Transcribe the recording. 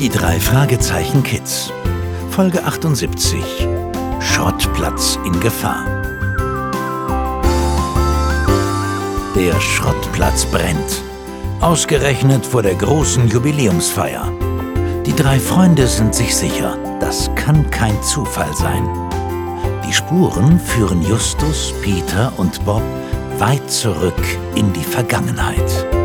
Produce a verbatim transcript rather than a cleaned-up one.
Die drei Fragezeichen Kids. Folge achtundsiebzig. Schrottplatz in Gefahr. Der Schrottplatz brennt. Ausgerechnet vor der großen Jubiläumsfeier. Die drei Freunde sind sich sicher, das kann kein Zufall sein. Die Spuren führen Justus, Peter und Bob weit zurück in die Vergangenheit.